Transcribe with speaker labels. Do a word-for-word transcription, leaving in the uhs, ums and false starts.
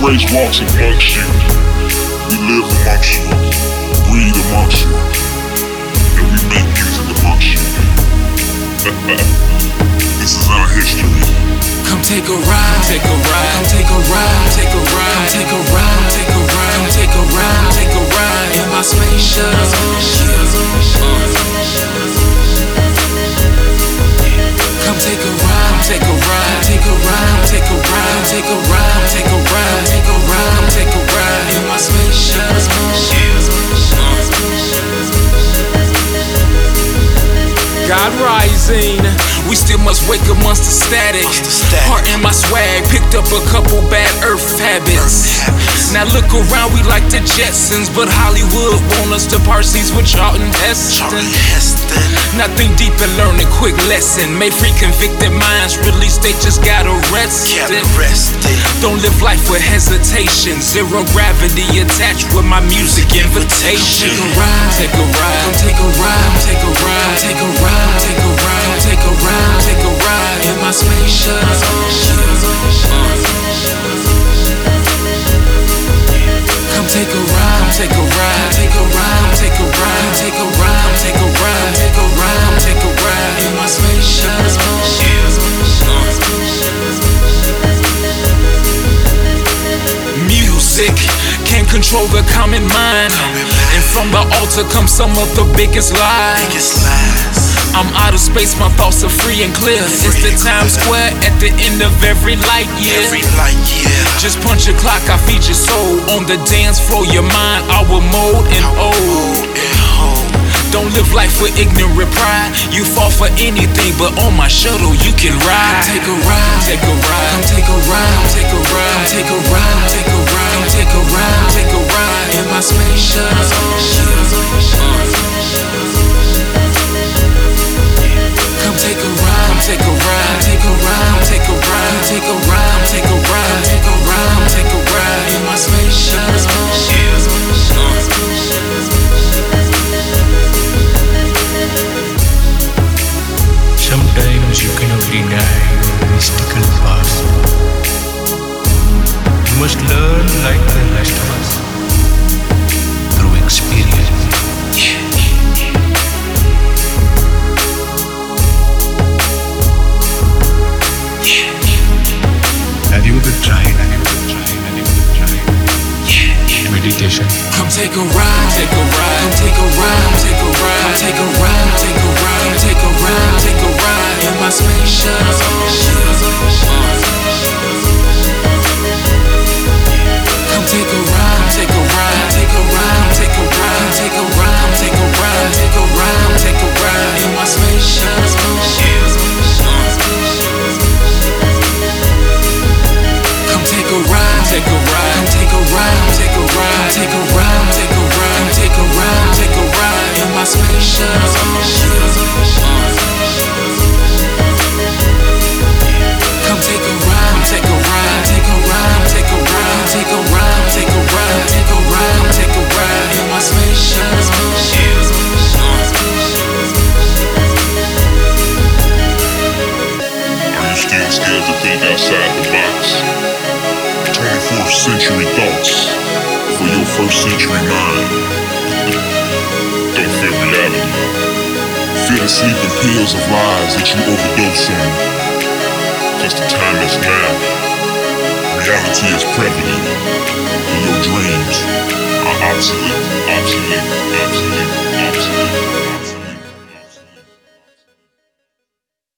Speaker 1: grace walks amongst you. We live amongst you, breathe amongst you, and we make music amongst you. This is our history.
Speaker 2: Come take a ride, take a ride, come take a ride, take a ride, come take a ride, take a ride, come take a ride, take a ride in my spaceship. Come take a ride, take a ride, take a ride, take a ride, take a ride, take a ride, take a ride, come take a ride in my spaceship. God rising, we still must wake amongst the static. Heart in my swag, picked up a couple bad earth habits. Now look around, we like the Jetsons, but Hollywood want us to parsees with Charlton Heston. Nothing deep and learn a quick lesson. May free convicted minds release, they just got arrested. Don't live life with hesitation. Zero gravity attached with my music invitation. Take a ride, take a ride, come take a ride, take a ride, take a ride. Take a ride, take a ride, take a ride in my spaceship. Come take a ride, take a ride, take a ride, take a ride, take a ride, take a ride, take a ride, take a ride in my spaceship. Music can't control the common mind, and from the altar come some of the biggest lies. I'm out of space, my thoughts are free and clear. It's the Times Square at the end of every light year. Just punch a clock, I feed your soul. On the dance floor, your mind, our mode and old. Don't live life with ignorant pride. You fall for anything, but on my shuttle you can ride. Take a ride, take a ride, come take a ride, take a ride, come take a ride, take a ride, come take a ride, take a ride in my spaceship. Come take a ride, come take a ride, take a ride, take a ride, take a ride, take a ride, take a ride, take a ride in my spaceship.
Speaker 3: Sometimes you cannot deny your mystical past. You must learn like the rest of us through experience. Have you ever tried? Have you ever tried? Have you ever tried? Meditation.
Speaker 2: Come take a ride, take a ride, come take a ride, take a ride, come take a ride, take a ride, come take a ride, take a ride in my spaceship. Come take a ride, take a ride, take a ride, take a ride, take a ride, take a ride, take a ride, take a ride in my spaceship. Come take a ride, take a ride, come take a ride, take a ride, take a ride, take a ride, take a ride, take a ride in my spaceship. Come take a ride, take a ride, take a ride, take a ride, take a ride, take a ride, take a ride, take a ride in my spaceship.
Speaker 1: Are you still scared to think outside the box? twenty-fourth century thoughts for your first century mind. Don't fear reality. Fear the sleeping pills of lies that you overdose on. Cause the time is now. Reality is prevalent, and your dreams are obsolete.